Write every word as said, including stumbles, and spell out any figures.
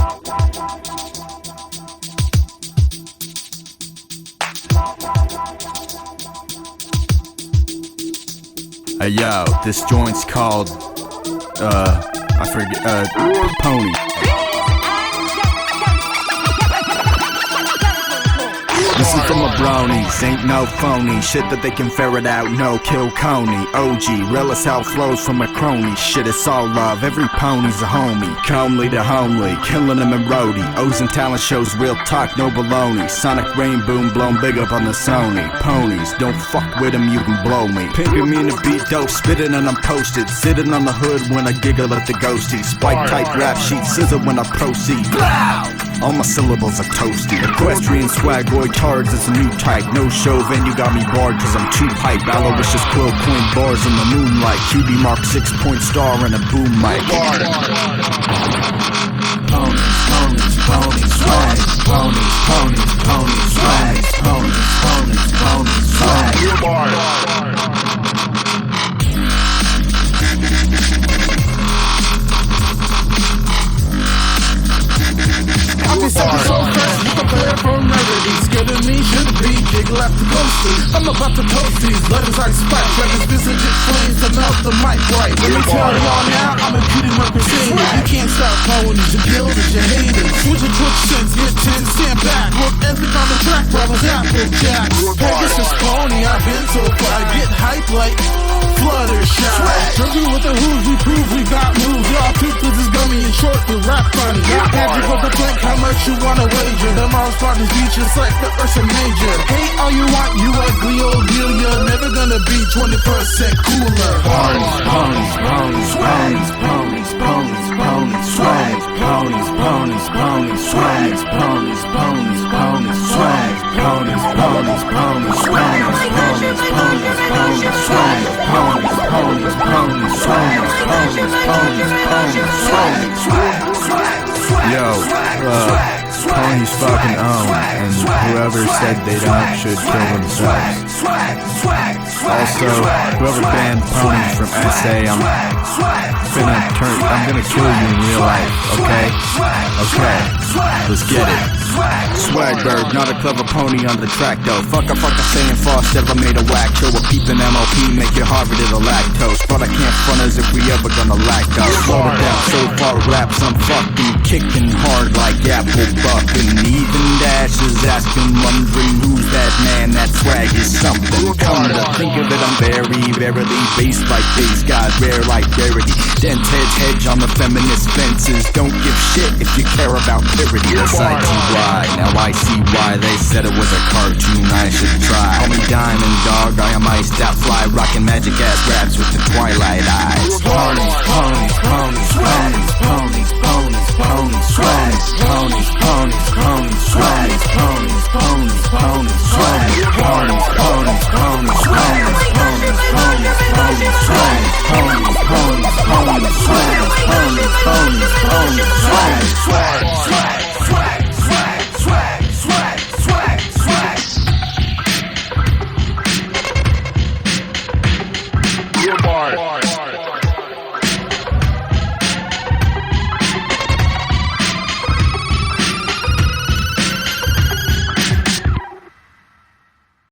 Hey yo, this joint's called, uh, I forget, uh, Pony. This is from the bronies, ain't no phony shit that they can ferret out, no kill Coney. O G, real as how it flows from a crony. Shit, it's all love, every pony's a homie. Comely to homely, killing them in roadie. O's and talent shows, real talk, no baloney. Sonic rain boom, blown big up on the Sony. Ponies, don't fuck with them, you can blow me. Pimping me in the beat dope, spitting and I'm posted. Sitting on the hood when I giggle at the ghosties. Spike type rap sheet, scissor when I proceed. All my syllables are toasty. Equestrian swag, boy cards, it's a new type. No show venue got me barred cause I'm too hype. Aloysius quill point bars in the moonlight. Q B mark six point star and a boom mic. Ponies, ponies, ponies, swag. Ponies, ponies, ponies, swag. Ponies, ponies, ponies, swag. I'll be sucking so fast, you prepare for melody. Scared of me, should be, jiggle after coasting. I'm about to toast these letters like spike. Dragons, this legit flames to melt the mic right. Let me tell y'all now, I'm a cutie representing. You can't stop ponies, you killed it, you hate it. Switch your twitch shits, get ten, stand back. Look ethic on the track, brothers, apple jacks. Hey, this is Pony, I've been so far, get hype like Fluttershy. Drinking with the who's, we prove we got moves. Y'all toothless is gummy and short, we rap funny. Y'all have you for the tank, how much you wanna wager? Them all partners beat just like the Ursa Major. Hate all you want, you ugly old deal. You're never gonna be twenty-first cent cooler. Ponies, ponies, ponies, ponies, ponies, ponies, ponies, swag. Ponies, ponies, ponies, swag. Ponies, ponies, ponies, swag. Ponies, ponies, ponies, swag. Ponies, ponies, ponies, swag. Ponies, ponies, ponies, swag. Ponies, ponies, ponies, swag. Yo, uh, ponies fucking own, and whoever said they don't should kill themselves. Also, whoever banned ponies from S A, I'm gonna turn, I'm gonna kill you in real life, okay? Okay, let's get it. Swagberg, not a clever pony on the track though. Fuck a fuck a saying Frost ever made a whack show. A peepin' M L P, make it Harvard to the lactose. But I can't front as if we ever gonna lack out. Slow it down, so far raps I'm fucking kicking hard like apple bucking. Even Dash is asking, wondering who's that man. That swag is something. Come to think of it, I'm very, verily based like bass, God rare like rarity. Dent heads hedge on the feminist fences. Don't give shit if you care about purity. That's I T Y. Now I see why they said it was a cartoon I should try. Call me Diamond Dog, I am iced out fly, rockin' magic ass raps with the twilight eyes. Ponies, ponies,